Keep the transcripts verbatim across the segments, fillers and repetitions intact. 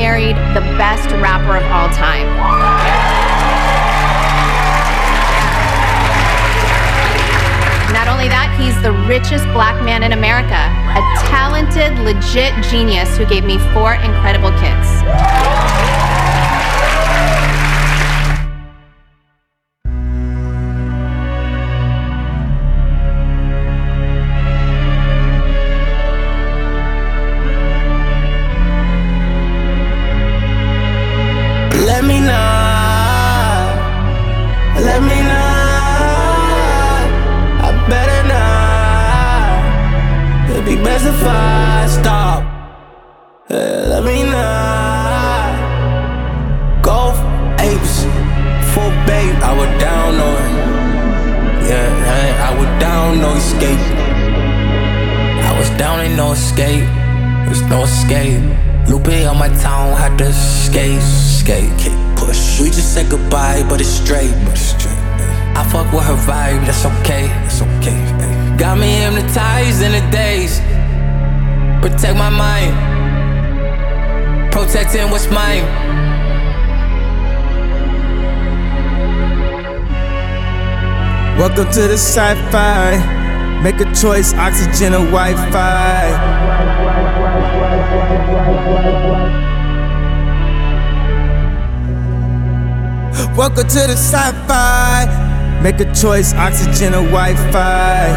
married the best rapper of all time. Not only that, he's the richest black man in America, a talented, legit genius who gave me four incredible kids. Let me not, let me not, I better not. It'd be best if I stop. Yeah, let me not. Golf apes, full babe, I was down on. Yeah, hey, I was down, no escape. I was down, ain't no escape. There's no escape. Lupe on my town, had to skate, skate, kick, push. We just said goodbye, but it's straight, but it's straight. I fuck with her vibe, that's okay, that's okay. Ay. Got me hypnotized in the days. Protect my mind, protecting what's mine. Welcome to the sci-fi. Make a choice, oxygen or Wi-Fi. Welcome to the sci-fi. Make a choice, oxygen or Wi-Fi.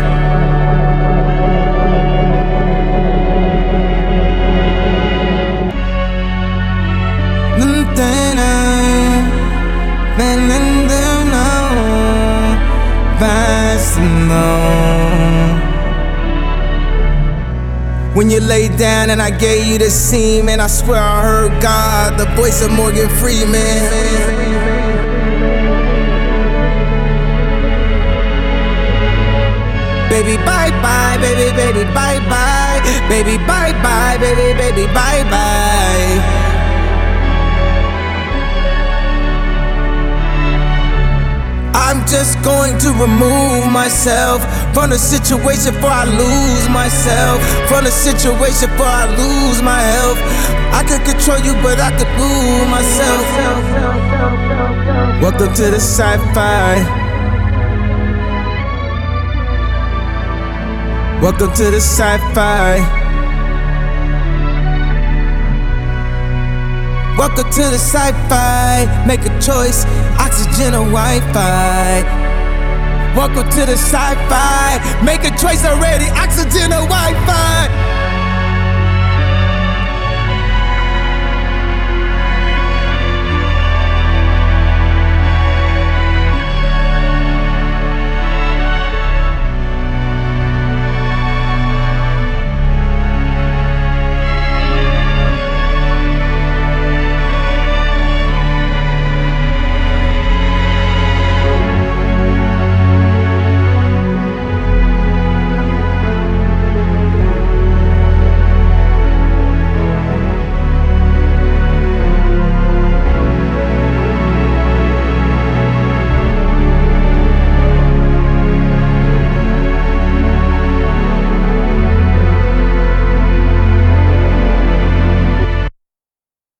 When you lay down and I gave you the scene, man, I swear I heard God, the voice of Morgan Freeman. Baby, bye-bye, baby, baby, bye-bye. Baby, bye-bye, baby, baby, bye-bye. I'm just going to remove myself from the situation before I lose myself. From the situation before I lose my health. I could control you, but I could move myself. Welcome to the sci-fi. Welcome to the sci-fi. Welcome to the sci-fi. Make a choice, oxygen or Wi-Fi. Welcome to the sci-fi. Make a choice already, oxygen or Wi-Fi.